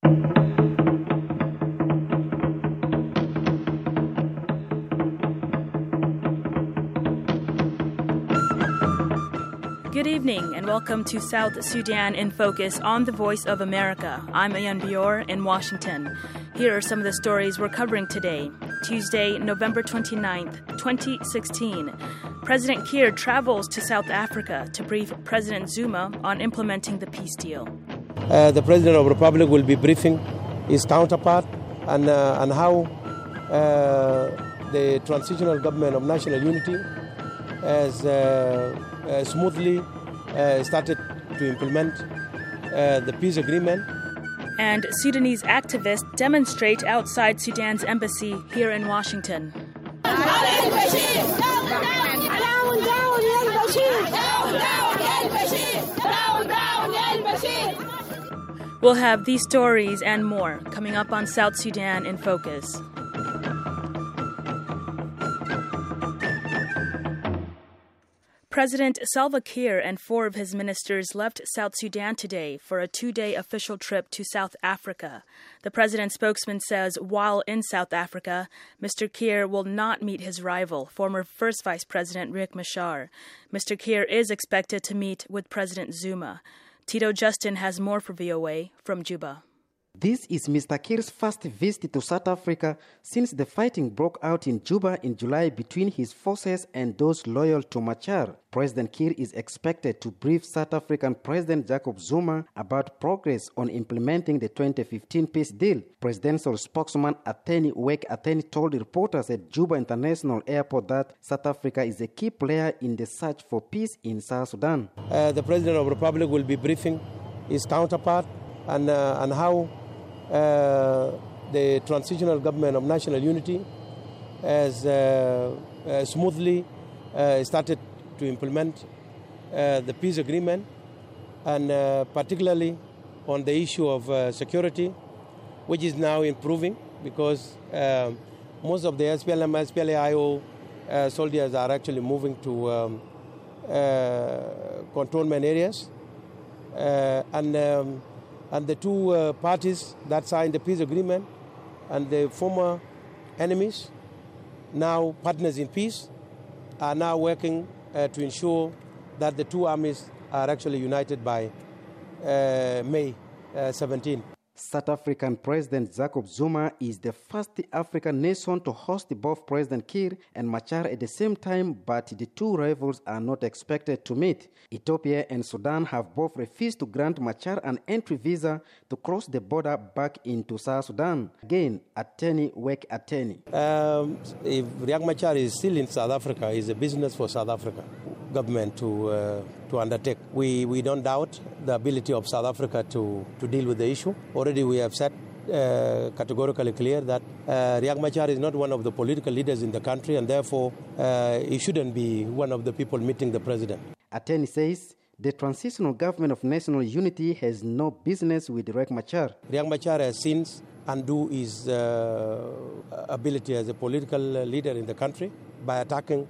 Good evening and welcome to South Sudan in Focus on The Voice of America. I'm Ayan Bior in Washington. Here are some of the stories we're covering today. Tuesday, November 29th, 2016. President Kiir travels to South Africa to brief President Zuma on implementing the peace deal. The President of the Republic will be briefing his counterpart on how the transitional government of national unity has smoothly started to implement the peace agreement. And Sudanese activists demonstrate outside Sudan's embassy here in Washington. We'll have these stories and more coming up on South Sudan in Focus. President Salva Kiir and 4 of his ministers left South Sudan today for a 2-day official trip to South Africa. The president's spokesman says while in South Africa, Mr. Kiir will not meet his rival, former First Vice President Riek Machar. Mr. Kiir is expected to meet with President Zuma. Tito Justin has more for VOA from Juba. This is Mr. Kiir's first visit to South Africa since the fighting broke out in Juba in July between his forces and those loyal to Machar. President Kiir is expected to brief South African President Jacob Zuma about progress on implementing the 2015 peace deal. Presidential spokesman Ateni Wek Ateni told reporters at Juba International Airport that South Africa is a key player in the search for peace in South Sudan. The President of the Republic will be briefing his counterpart on how the transitional government of national unity has smoothly started to implement the peace agreement, and particularly on the issue of security, which is now improving because most of the SPLM, SPLA-IO soldiers are actually moving to cantonment areas, and the two parties that signed the peace agreement and the former enemies, now partners in peace, are now working to ensure that the two armies are actually united by May 17. South African President Jacob Zuma is the first African nation to host both President Kiir and Machar at the same time, but the two rivals are not expected to meet. Ethiopia and Sudan have both refused to grant Machar an entry visa to cross the border back into South Sudan. Again, Ateni Wek Ateni. If Riek Machar is still in South Africa, it's a business for South Africa government to undertake. We don't doubt the ability of South Africa to deal with the issue. Already we have said categorically clear that Riek Machar is not one of the political leaders in the country, and therefore he shouldn't be one of the people meeting the president. Ateni says the transitional government of national unity has no business with Riek Machar. Riek Machar has since undo his ability as a political leader in the country by attacking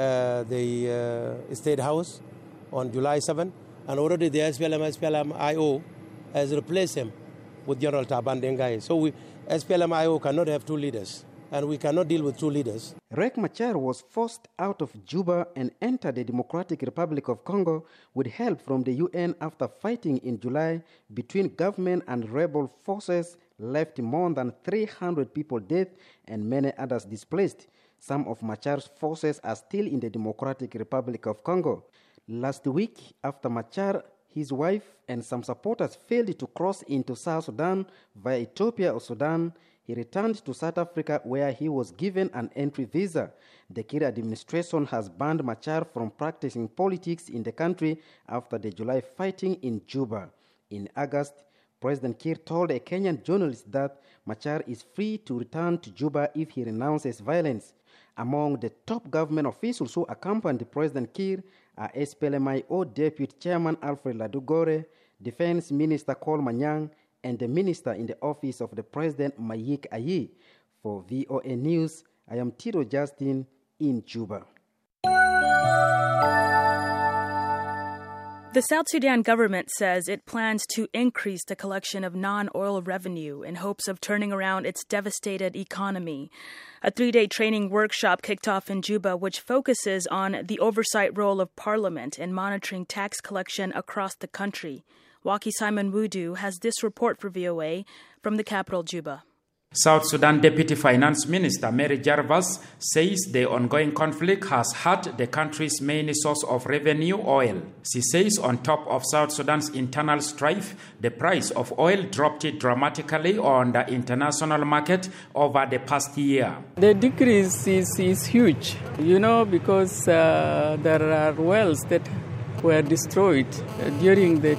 the State House on July 7, and already the SPLM-IO has replaced him with General Taban Dengai. So SPLM-IO cannot have two leaders, and we cannot deal with two leaders. Riek Machar was forced out of Juba and entered the Democratic Republic of Congo with help from the UN after fighting in July between government and rebel forces left more than 300 people dead and many others displaced. Some of Machar's forces are still in the Democratic Republic of Congo. Last week, after Machar, his wife, and some supporters failed to cross into South Sudan via Ethiopia or Sudan, he returned to South Africa where he was given an entry visa. The Kiir administration has banned Machar from practicing politics in the country after the July fighting in Juba. In August, President Kiir told a Kenyan journalist that Machar is free to return to Juba if he renounces violence. Among the top government officials who accompanied President Kiir are SPLM-IO Deputy Chairman Alfred Ladugore, Defense Minister Col Manyang, and the Minister in the Office of the President Mayik Ayi. For VOA News, I am Tito Justin in Juba. The South Sudan government says it plans to increase the collection of non-oil revenue in hopes of turning around its devastated economy. A 3-day training workshop kicked off in Juba, which focuses on the oversight role of Parliament in monitoring tax collection across the country. Waki Simon Wudu has this report for VOA from the capital, Juba. South Sudan Deputy Finance Minister Mary Jarvis says the ongoing conflict has hurt the country's main source of revenue, oil. She says on top of South Sudan's internal strife, the price of oil dropped dramatically on the international market over the past year. The decrease is huge, because there are wells that were destroyed during the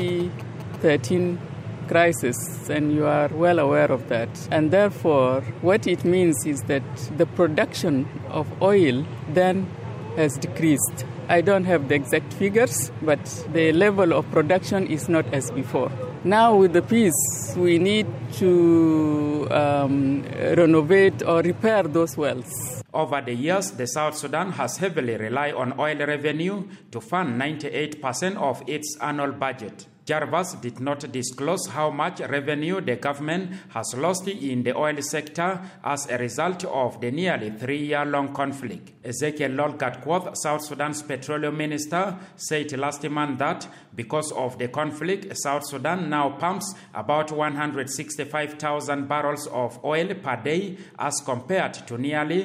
2013 crisis, and you are well aware of that. And therefore, what it means is that the production of oil then has decreased. I don't have the exact figures, but the level of production is not as before. Now with the peace, we need to renovate or repair those wells. Over the years, the South Sudan has heavily relied on oil revenue to fund 98% of its annual budget. Jarvis did not disclose how much revenue the government has lost in the oil sector as a result of the nearly 3-year-long conflict. Ezekiel Lolgatquoth, South Sudan's petroleum minister, said last month that because of the conflict, South Sudan now pumps about 165,000 barrels of oil per day as compared to nearly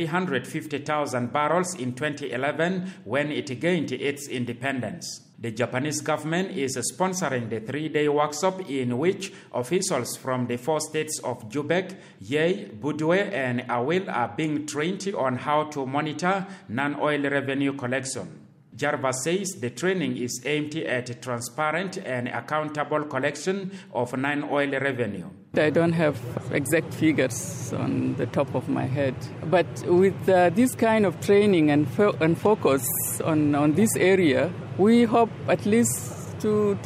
350,000 barrels in 2011 when it gained its independence. The Japanese government is sponsoring the 3-day workshop in which officials from the 4 states of Jubek, Yei, Budwe, and Awil are being trained on how to monitor non-oil revenue collection. Jarvis says the training is aimed at transparent and accountable collection of non-oil revenue. I don't have exact figures on the top of my head, but with this kind of training and focus on this area, we hope at least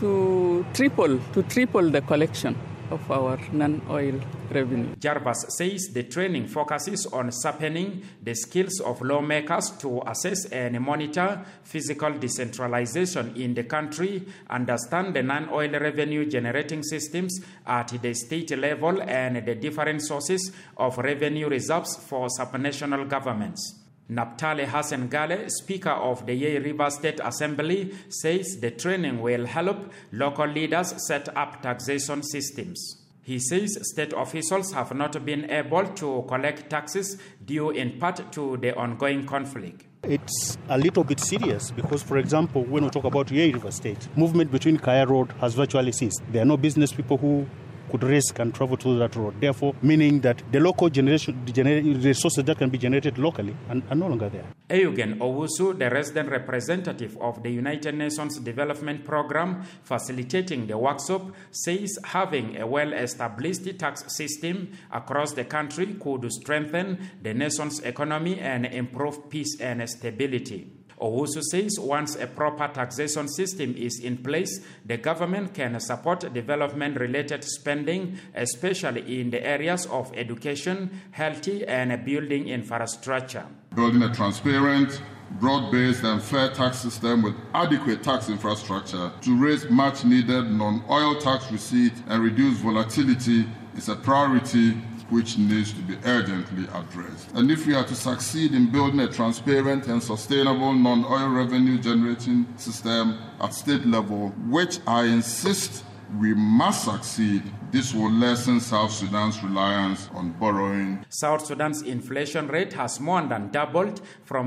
to triple the collection of our non-oil revenue. Jarvis says the training focuses on sharpening the skills of lawmakers to assess and monitor physical decentralization in the country, understand the non-oil revenue generating systems at the state level, and the different sources of revenue reserves for subnational governments. Naphtali Hassan Gale, Speaker of the Yei River State Assembly, says the training will help local leaders set up taxation systems. He says state officials have not been able to collect taxes due in part to the ongoing conflict. It's a little bit serious because, for example, when we talk about Yei River State, movement between Kaya Road has virtually ceased. There are no business people who could risk and travel to that road. Therefore, meaning that the local resources that can be generated locally are no longer there. Eugen Owusu, the resident representative of the United Nations Development Programme facilitating the workshop, says having a well-established tax system across the country could strengthen the nation's economy and improve peace and stability. Owusu says once a proper taxation system is in place, the government can support development-related spending, especially in the areas of education, health, and building infrastructure. Building a transparent, broad-based and fair tax system with adequate tax infrastructure to raise much-needed non-oil tax receipts and reduce volatility is a priority which needs to be urgently addressed. And if we are to succeed in building a transparent and sustainable non-oil revenue generating system at state level, which I insist we must succeed, this will lessen South Sudan's reliance on borrowing. South Sudan's inflation rate has more than doubled from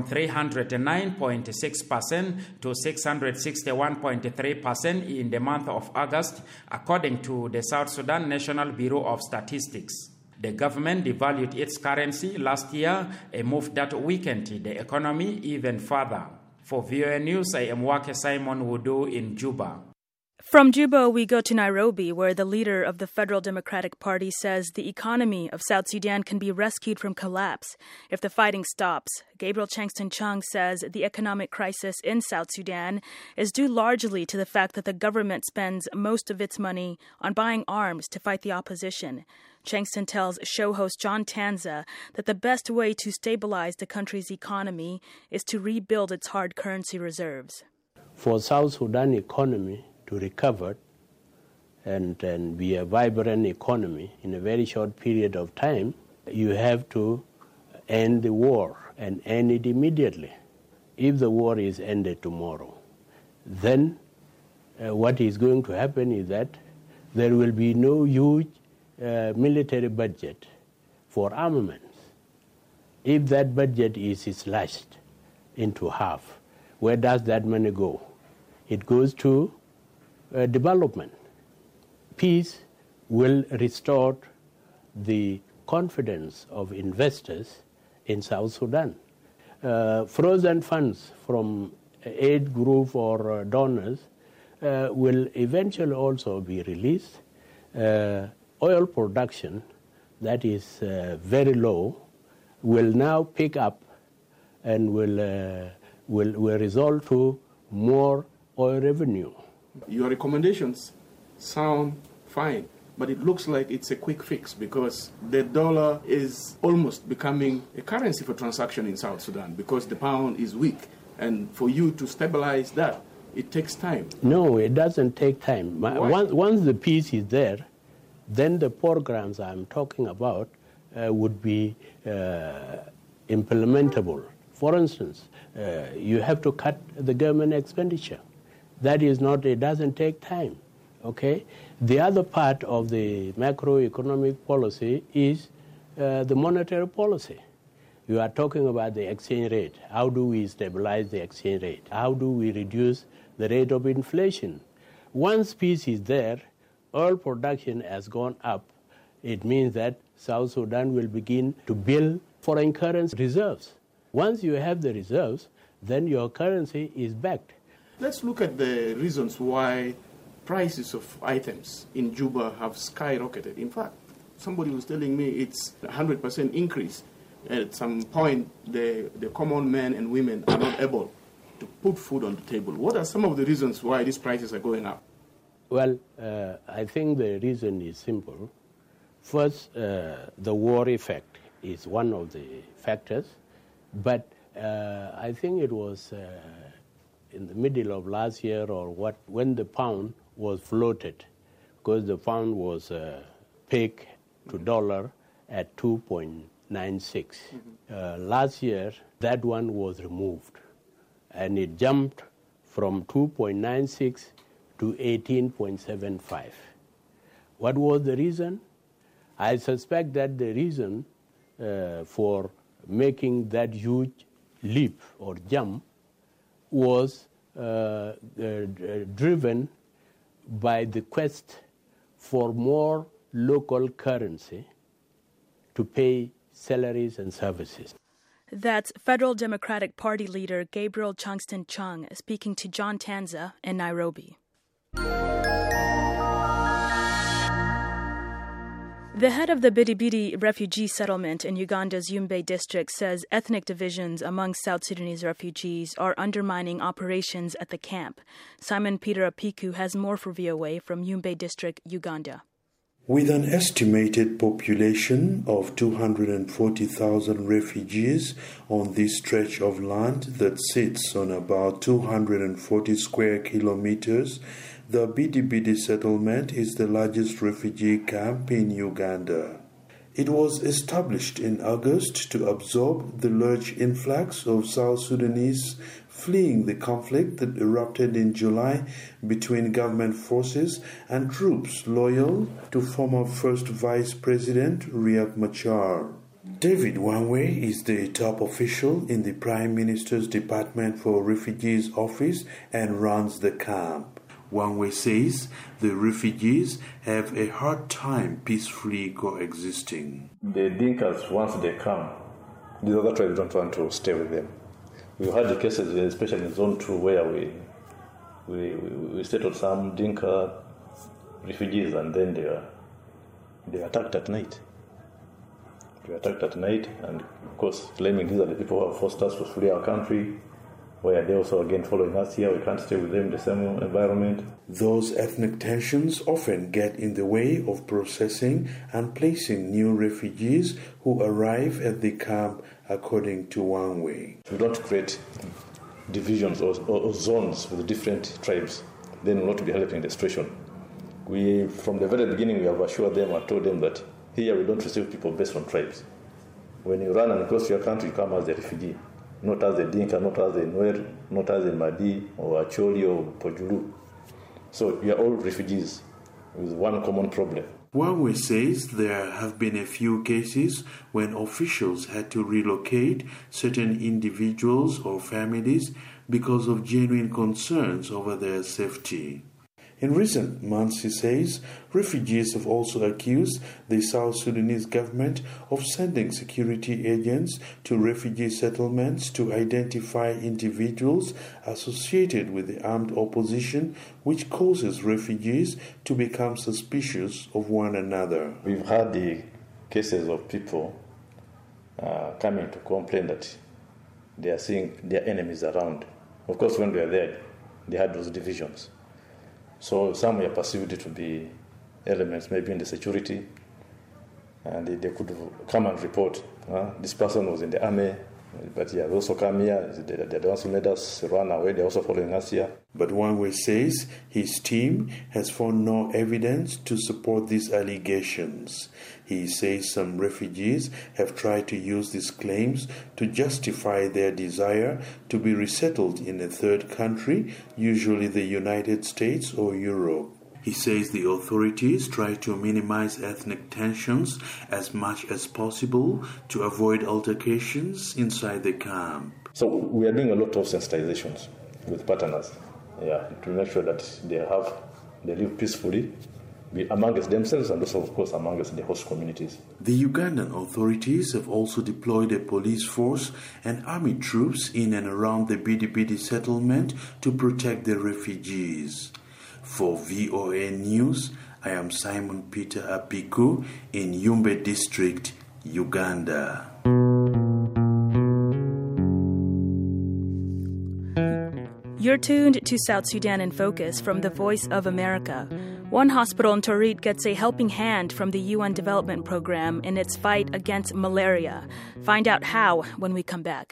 309.6% to 661.3% in the month of August, according to the South Sudan National Bureau of Statistics. The government devalued its currency last year, a move that weakened the economy even further. For VOA News, I am Wake Simon Wudu in Juba. From Juba, we go to Nairobi, where the leader of the Federal Democratic Party says the economy of South Sudan can be rescued from collapse if the fighting stops. Gabriel Changston Chung says the economic crisis in South Sudan is due largely to the fact that the government spends most of its money on buying arms to fight the opposition. Changston tells show host John Tanza that the best way to stabilize the country's economy is to rebuild its hard currency reserves. For South Sudan economy to recover and be a vibrant economy in a very short period of time, you have to end the war and end it immediately. If the war is ended tomorrow, then what is going to happen is that there will be no huge military budget for armaments. If that budget is slashed into half, where does that money go? It goes to development. Peace will restore the confidence of investors in South Sudan. Frozen funds from aid group or donors will eventually also be released. Oil production that is very low will now pick up and will result to more oil revenue. Your recommendations sound fine, but it looks like it's a quick fix because the dollar is almost becoming a currency for transaction in South Sudan because the pound is weak. And for you to stabilize that, it takes time. No, it doesn't take time. Once the peace is there, then the programs I'm talking about would be implementable. For instance, you have to cut the government expenditure. That is not, it doesn't take time, okay? The other part of the macroeconomic policy is the monetary policy. You are talking about the exchange rate. How do we stabilize the exchange rate? How do we reduce the rate of inflation? Once peace is there, oil production has gone up. It means that South Sudan will begin to build foreign currency reserves. Once you have the reserves, then your currency is backed. Let's look at the reasons why prices of items in Juba have skyrocketed. In fact, somebody was telling me it's a 100% increase. At some point, the common men and women are not able to put food on the table. What are some of the reasons why these prices are going up? Well, I think the reason is simple. First, the war effect is one of the factors, but I think it was in the middle of last year or when the pound was floated, because the pound was pegged to dollar at 2.96. Last year, that one was removed, and it jumped from 2.96 to 18.75. What was the reason? I suspect that the reason for making that huge leap or jump was driven by the quest for more local currency to pay salaries and services. That's Federal Democratic Party leader Gabriel Changston Chung speaking to John Tanza in Nairobi. The head of the Bidibidi refugee settlement in Uganda's Yumbe district says ethnic divisions among South Sudanese refugees are undermining operations at the camp. Simon Peter Apiku has more for VOA from Yumbe district, Uganda. With an estimated population of 240,000 refugees on this stretch of land that sits on about 240 square kilometers, the Bidibidi settlement is the largest refugee camp in Uganda. It was established in August to absorb the large influx of South Sudanese fleeing the conflict that erupted in July between government forces and troops loyal to former First Vice President Riek Machar. David Wanwe is the top official in the Prime Minister's Department for Refugees office and runs the camp. Wanwe says the refugees have a hard time peacefully coexisting. The Dinkas, once they come, these other tribes don't want to stay with them. We've had the cases, especially in Zone 2, where we settled some Dinka refugees and then they were attacked at night. They were attacked at night, and of course claiming these are the people who have forced us to flee our country. Why are they also again following us here? We can't stay with them in the same environment. Those ethnic tensions often get in the way of processing and placing new refugees who arrive at the camp, according to Wanwe. We don't create divisions or zones with different tribes, then we'll not be helping the situation. From the very beginning, we have assured them and told them that here we don't receive people based on tribes. When you run and cross your country, you come as a refugee, not as a Dinka, not as a Nuer, not as a Madi or Acholi or Pojulu. So you are all refugees with one common problem. Wangwe says there have been a few cases when officials had to relocate certain individuals or families because of genuine concerns over their safety. In recent months, he says, refugees have also accused the South Sudanese government of sending security agents to refugee settlements to identify individuals associated with the armed opposition, which causes refugees to become suspicious of one another. We've had the cases of people coming to complain that they are seeing their enemies around. Of course, when we were there, they had those divisions. So some were perceived to be elements maybe in the security, and they could come and report. This person was in the army, but he has also come here. They're the ones who made us run away. They're also following us here. But Wangwe says his team has found no evidence to support these allegations. He says some refugees have tried to use these claims to justify their desire to be resettled in a third country, usually the United States or Europe. He says the authorities try to minimize ethnic tensions as much as possible to avoid altercations inside the camp. So we are doing a lot of sensitizations with partners, to make sure that they live peacefully, be amongst themselves and also, of course, amongst the host communities. The Ugandan authorities have also deployed a police force and army troops in and around the Bidi settlement to protect the refugees. For VOA News, I am Simon Peter Apiku in Yumbe District, Uganda. You're tuned to South Sudan in Focus from the Voice of America. One hospital in Torit gets a helping hand from the UN Development Program in its fight against malaria. Find out how when we come back.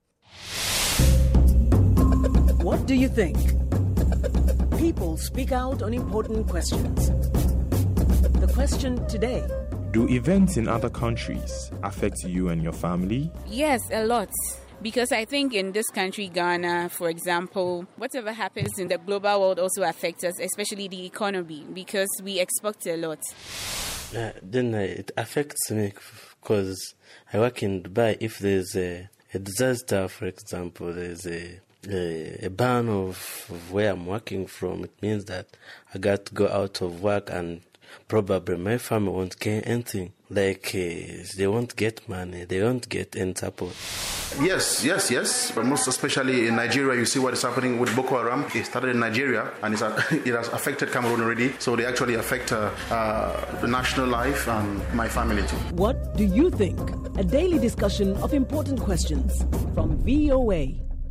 What do you think? People speak out on important questions. The question today: do events in other countries affect you and your family? Yes, a lot. Because I think in this country, Ghana, for example, whatever happens in the global world also affects us, especially the economy, because we export a lot. Then it affects me because I work in Dubai. If there's a disaster, for example, there's a ban of where I'm working from, it means that I got to go out of work and probably my family won't get anything. Like, they won't get money, they won't get any support. Yes. But most especially in Nigeria, you see what is happening with Boko Haram. It started in Nigeria and it has affected Cameroon already. So they actually affect the national life and my family too. What do you think? A daily discussion of important questions from VOA.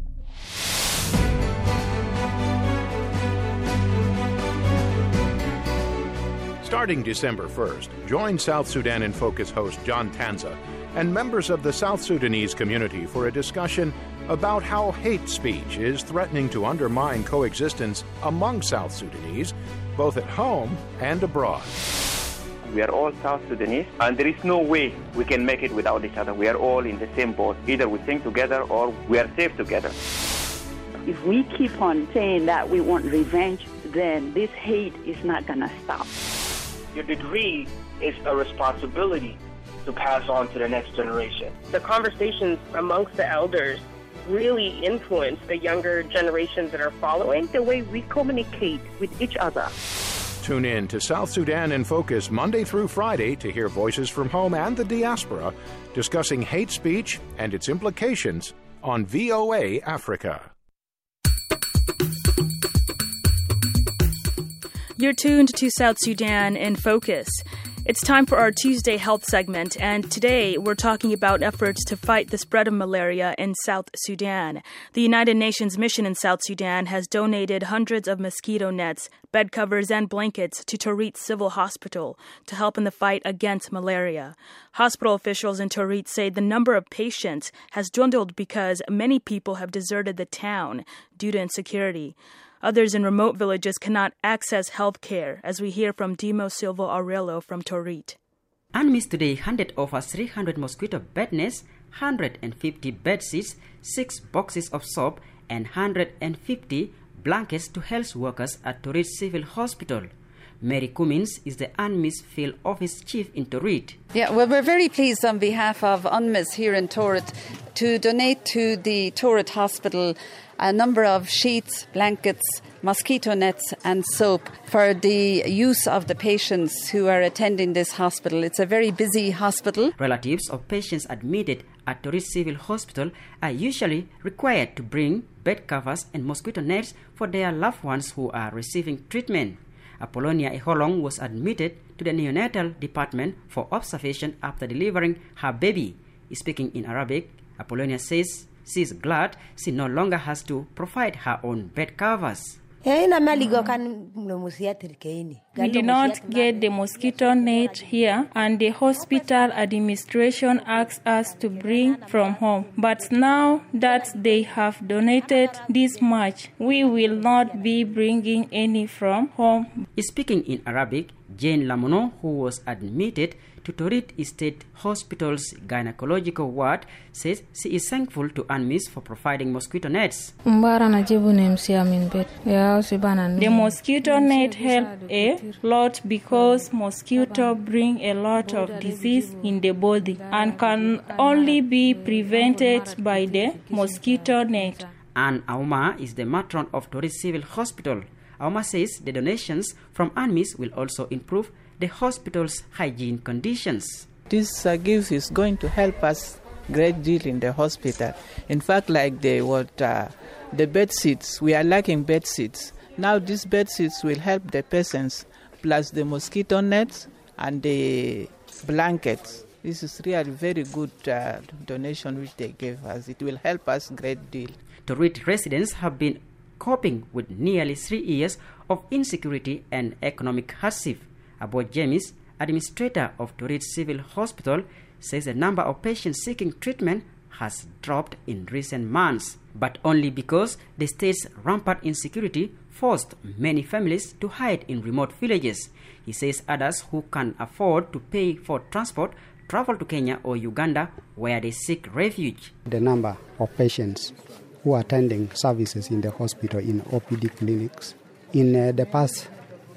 Starting December 1st, join South Sudan in Focus host John Tanza and members of the South Sudanese community for a discussion about how hate speech is threatening to undermine coexistence among South Sudanese, both at home and abroad. We are all South Sudanese, and there is no way we can make it without each other. We are all in the same boat. Either we sing together or we are safe together. If we keep on saying that we want revenge, then this hate is not going to stop. Your degree is a responsibility to pass on to the next generation. The conversations amongst the elders really influence the younger generations that are following. The way we communicate with each other. Tune in to South Sudan in Focus Monday through Friday to hear voices from home and the diaspora discussing hate speech and its implications on VOA Africa. You're tuned to South Sudan in Focus. It's time for our Tuesday Health segment, and today we're talking about efforts to fight the spread of malaria in South Sudan. The United Nations mission in South Sudan has donated hundreds of mosquito nets, bed covers, and blankets to Torit Civil Hospital to help in the fight against malaria. Hospital officials in Torit say the number of patients has dwindled because many people have deserted the town due to insecurity. Others in remote villages cannot access health care, as we hear from Dimo Silva Aurelio from Torit. UNMISS today handed over 300 mosquito bed nets, 150 bed sheets, 6 boxes of soap, and 150 blankets to health workers at Torit Civil Hospital. Mary Cummins is the UNMISS Field Office Chief in Torit. Yeah, well, we're very pleased on behalf of UNMISS here in Torit to donate to the Torit Hospital a number of sheets, blankets, mosquito nets and soap for the use of the patients who are attending this hospital. It's a very busy hospital. Relatives of patients admitted at Torit Civil Hospital are usually required to bring bed covers and mosquito nets for their loved ones who are receiving treatment. Apollonia Eholong was admitted to the neonatal department for observation after delivering her baby. Speaking in Arabic, Apollonia says she is glad she no longer has to provide her own bed covers. We did not get the mosquito net here, and the hospital administration asked us to bring from home. But now that they have donated this much, we will not be bringing any from home. Speaking in Arabic, Jane Lamono, who was admitted to Torit State Hospital's gynecological ward, says she is thankful to UNMISS for providing mosquito nets. The mosquito net help a lot because mosquito bring a lot of disease in the body and can only be prevented by the mosquito net. Anne Auma is the matron of Torit Civil Hospital. Auma says the donations from UNMISS will also improve the hospital's hygiene conditions. This gift is going to help us great deal in the hospital. In fact, like the bed sheets, we are lacking bed sheets. Now these bed sheets will help the patients, plus the mosquito nets and the blankets. This is really very good donation which they gave us. It will help us great deal. Torit residents have been coping with nearly 3 years of insecurity and economic hardship. Abo James, administrator of Torit Civil Hospital, says the number of patients seeking treatment has dropped in recent months, but only because the state's rampant insecurity forced many families to hide in remote villages. He says others who can afford to pay for transport travel to Kenya or Uganda, where they seek refuge. The number of patients who are attending services in the hospital in OPD clinics in the past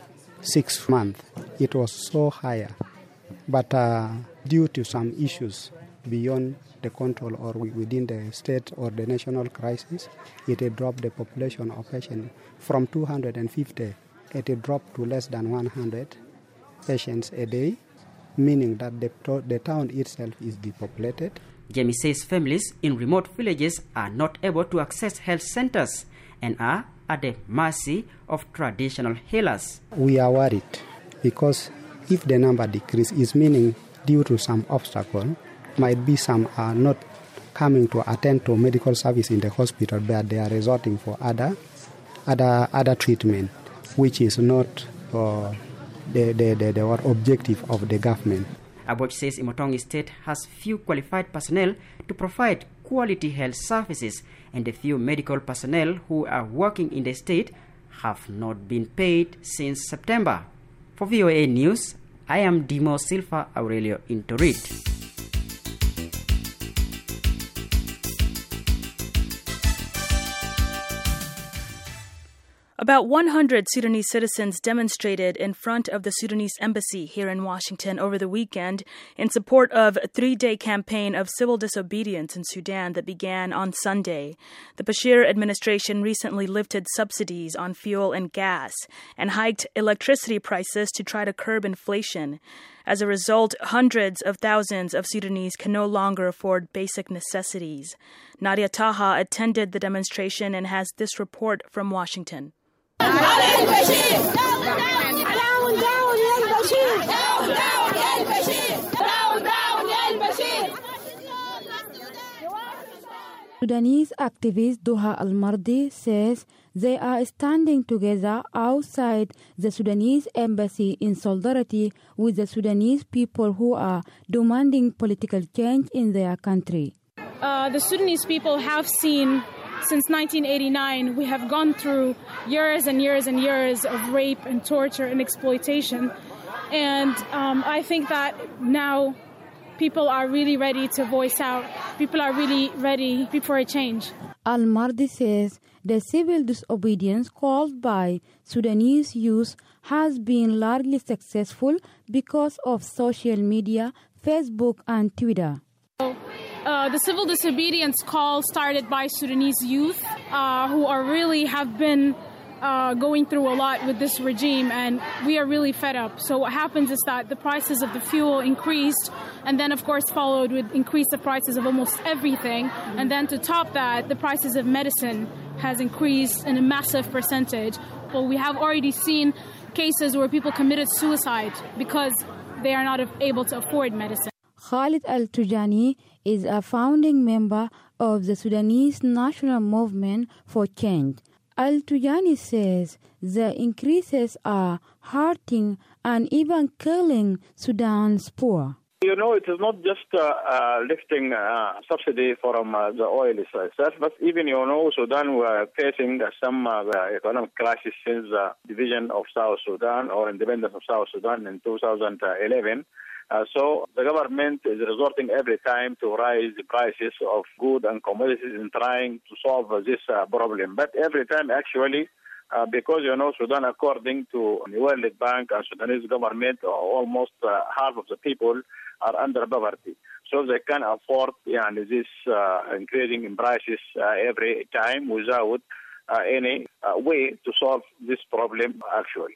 6 months, it was so higher, but due to some issues beyond the control or within the state or the national crisis, it had dropped the population of patients from 250, it had dropped to less than 100 patients a day, meaning that the town itself is depopulated. Jamie says families in remote villages are not able to access health centers and are at the mercy of traditional healers. We are worried because if the number decreases, it's meaning due to some obstacle, might be some are not coming to attend to medical service in the hospital, but they are resorting for other treatment, which is not the objective of the government. Aboch says Imotongi State has few qualified personnel to provide quality health services, and the few medical personnel who are working in the state have not been paid since September. For VOA News, I am Dimo Silva Aurelio in Torit. About 100 Sudanese citizens demonstrated in front of the Sudanese embassy here in Washington over the weekend in support of a 3-day campaign of civil disobedience in Sudan that began on Sunday. The Bashir administration recently lifted subsidies on fuel and gas and hiked electricity prices to try to curb inflation. As a result, hundreds of thousands of Sudanese can no longer afford basic necessities. Nadia Taha attended the demonstration and has this report from Washington. Bashir! Down, down, El Bashir! Down, down, El Bashir! Sudanese activist Duha Al-Mardi says they are standing together outside the Sudanese embassy in solidarity with the Sudanese people who are demanding political change in their country. The Sudanese people have seen, since 1989, we have gone through years and years and years of rape and torture and exploitation. And I think that now people are really ready to voice out. People are really ready for a change. Al-Mardi says the civil disobedience caused by Sudanese youth has been largely successful because of social media, Facebook and Twitter. The civil disobedience call started by Sudanese youth who have been going through a lot with this regime, and we are really fed up. So what happens is that the prices of the fuel increased, and then of course followed with increase the prices of almost everything. And then to top that, the prices of medicine has increased in a massive percentage. Well, we have already seen cases where people committed suicide because they are not able to afford medicine. Khalid Al-Tujani is a founding member of the Sudanese National Movement for Change. Al-Tujani says the increases are hurting and even killing Sudan's poor. You know, it is not just lifting subsidy from the oil itself, but even, Sudan were facing some economic crisis since the division of South Sudan or independence of South Sudan in 2011. So the government is resorting every time to raise the prices of goods and commodities in trying to solve this problem. But every time, actually, because, Sudan, according to the World Bank and Sudanese government, almost half of the people are under poverty. So they can afford this increasing in prices every time without any way to solve this problem, actually.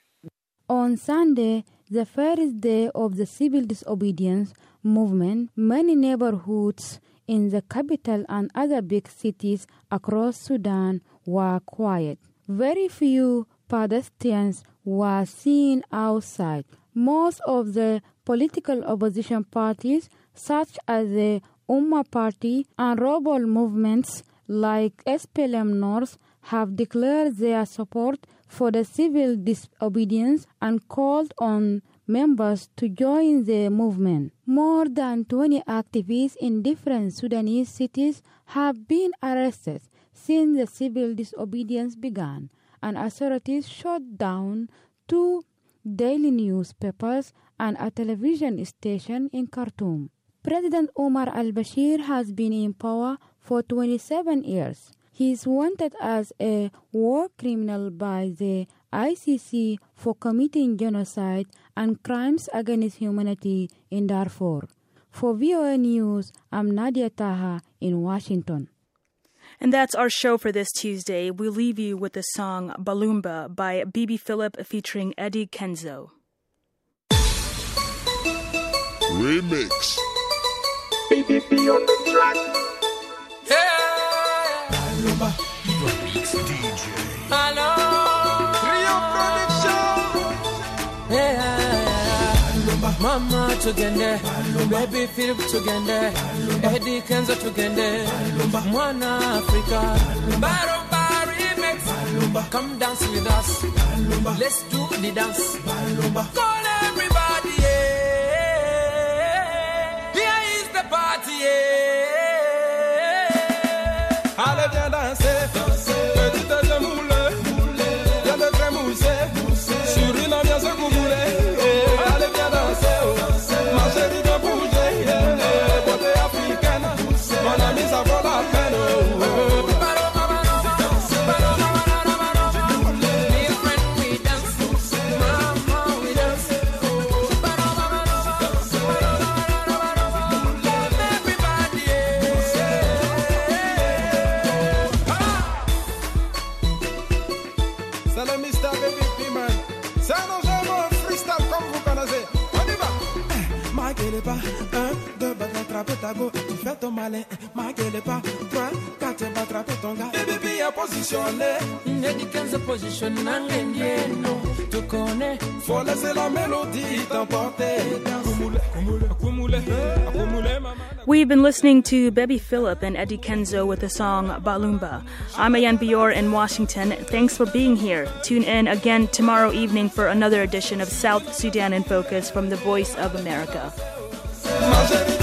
On Sunday, the first day of the civil disobedience movement, many neighborhoods in the capital and other big cities across Sudan were quiet. Very few pedestrians were seen outside. Most of the political opposition parties, such as the Ummah Party and rebel movements like SPLM North, have declared their support for the civil disobedience and called on members to join the movement. More than 20 activists in different Sudanese cities have been arrested since the civil disobedience began, and authorities shut down 2 daily newspapers and a television station in Khartoum. President Omar al-Bashir has been in power for 27 years. He is wanted as a war criminal by the ICC for committing genocide and crimes against humanity in Darfur. For VOA News, I'm Nadia Taha in Washington. And that's our show for this Tuesday. We'll leave you with the song Balumba by Bibi Philip featuring Eddie Kenzo. Remix. BBB on the track. Balumba. Remix DJ. Hello. Rio Production. Yeah. Mama together. Baby Philip together. Eddie Kenzo together. Mwana Africa. Balumba remix. Come dance with us. Let's do the dance. Call everybody. Here is the party. Allez viens danser, petite demoule, viens de trémousser, sur une ambiance que vous voulez. Allez viens danser, ma chérie de bouger, beauté africaine, mon ami ça vaut la peine. Pas, 1, 2, batata. attraper ta go, tu fais ton malin, marquez les pas, 3, 4, tu vas attraper ton gars, et baby est positionné. Eddie Kenzo position n'angendieno, tu connais. Faut laisser la mélodie t'emporter. We've been listening to Baby Philip and Eddie Kenzo with the song Balumba. I'm Ayan Bior in Washington. Thanks for being here. Tune in again tomorrow evening for another edition of South Sudan in Focus from the Voice of America.